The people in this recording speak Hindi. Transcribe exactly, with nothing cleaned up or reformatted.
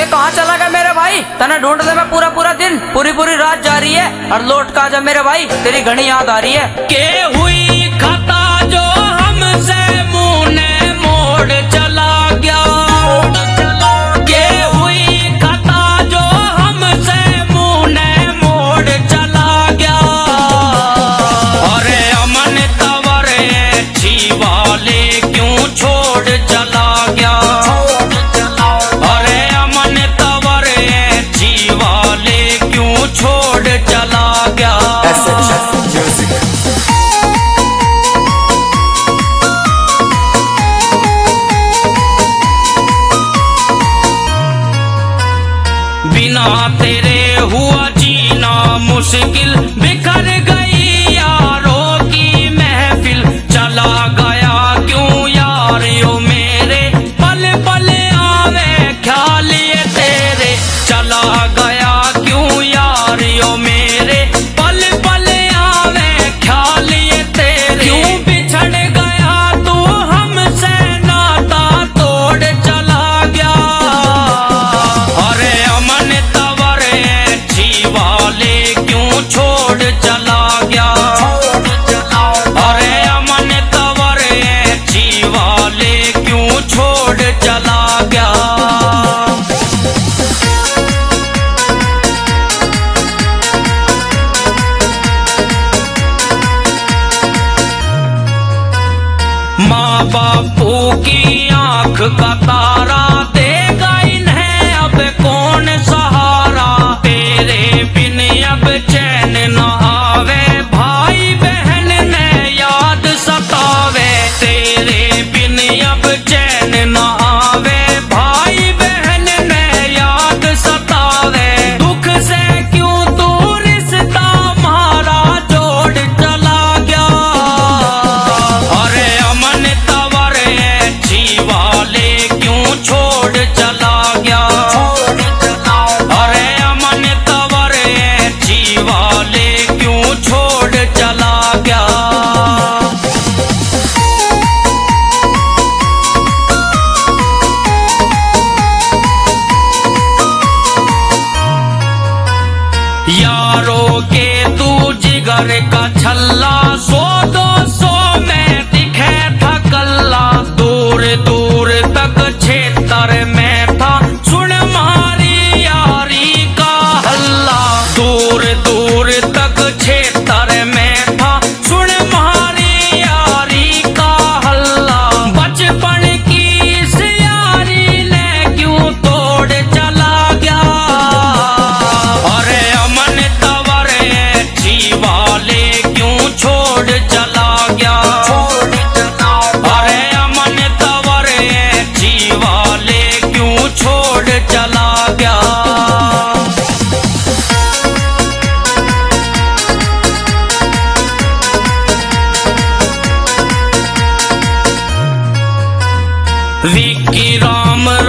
ये कहाँ चला गया मेरे भाई? तने ढूंढने में पूरा पूरा दिन पूरी पूरी रात जा रही है और लौट का जा मेरे भाई, तेरी घनी याद आ रही है। के हुई खता जो हमसे मुंह ने मोड़ चला गया, के हुई खता जो हमसे मुंह ने मोड़ चला गया। अरे अमन तवर अच्छी वाले क्यों छोड़ चला गया, अरे अमन तवर अच्छी वाले क्यों छोड़ चला गया। बिना तेरे हुआ जीना मुश्किल, बिखर गई यारों की महफिल। चला गया क्यों यार यो मेरे, पल पल आवे ख्याल ये तेरे। चला गया क्यों यार यो मेरे, पल पल आवे ख्याल ये तेरे। क्यों बिछड़ गया तू हमसे नाता तोड़ चला गया, अरे अमन तवर अच्छी वाले क्यों छोड़ चला गया, अरे अमन तवर अच्छी वाले क्यों छोड़ चला गया। माँ बापू की आंख का तारा देगा इन्हें अब कौन सहारा। तेरे बिन अब चैन न आवे, भाई बहन ने याद सतावे। तेरे बिन अब चैन न आवे, भाई बहन ने याद सतावे। दुख से क्यों तू रिश्ता हमारा जोड़ चला गया, अरे अमन तवर अच्छी वाले क्यों छोड़ चला गया, अरे अमन तवर अच्छी वाले क्यों छोड़ चला गया। यारों के तू जिगर का छल्ला, सौ दो सौ में दिखे था कल्ला। दूर दूर तक क्षेत्र में था सुन मारी यारी का हल्ला। दूर दूर तक क्षेत्र में था सुन मारी यारी का हल्ला। बचपन की इस यारी ने क्यों तोड़ चला गया, अरे अमन तवर अच्छी वाले क्यों छोड़ चला गया, अरे अमन तवर अच्छी वाले क्यों छोड़ चला गया। विक्की राम